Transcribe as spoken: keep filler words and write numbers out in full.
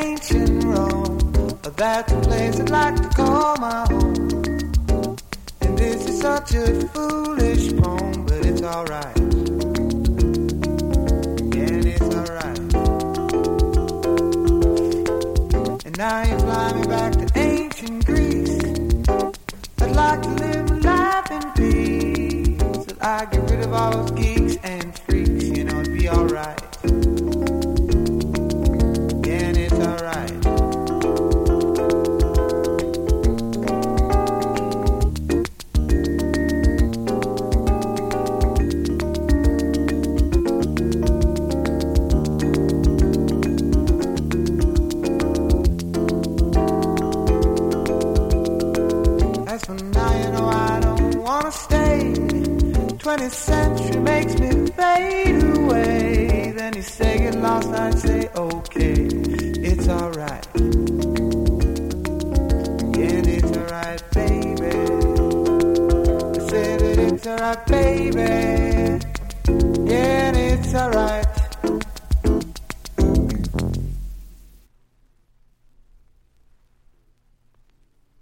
ancient Rome. That's a place I'd like to call my home. And this is such a foolish poem, but it's alright. Yeah, and it's alright. And now you fly me back to ancient Greece. I'd like to live a life in peace. That I get rid of all those geeks and freaks. You know, it'd be alright. Yeah, and it's alright. twentieth century makes me fade away. Then you say get lost, I'd say okay, it's alright. Yeah, and it's alright, baby. I said that it's alright, baby. Yeah, and it's alright.